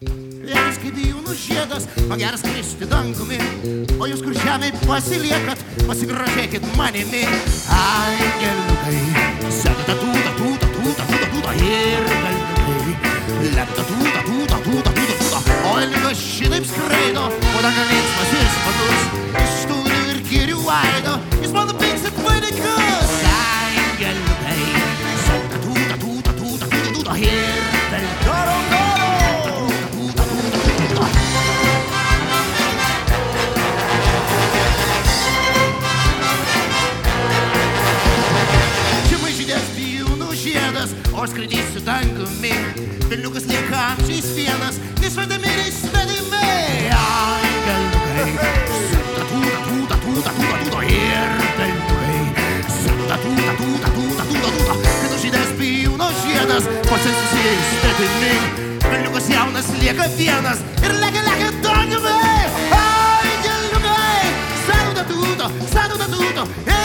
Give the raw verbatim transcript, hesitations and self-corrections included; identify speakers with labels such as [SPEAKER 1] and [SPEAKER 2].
[SPEAKER 1] Vienas kaip bijūnų žiedas, o geras kristi dangumi, o jūs kur žemėj pasiliekat, pasigrožėkit manimi. Angeliukai, sėdate tūta, tūta, tūta, tūta, tūta, ir galviukai, lepta tūta, tūta, tūta, tūta, tūta, o elniukas šitaip skraido, o danga linksmas ir smagus, iš tūrių ir kirių vaido, jis man nupiksit vainikus. Angeliukai, sėdate tūta, tūta, tūta, tūta, tūta, ir galviukai. O aš skraidysiu dangumi, velniukas lieka amžiais vienas, nešvedami svedimi. Angeliukai, sėda tūta, tūta, tūta, tūta, tūta, ir velniukai, sėda tūta, tūta, tūta, tūta, tūta, kad užžydės bijūno žiedas, pasiensusiai svedimi, velniukas jaunas lieka vienas ir lekia, lekia dangumi. Angeliukai, sėda tūta, sėda tūta,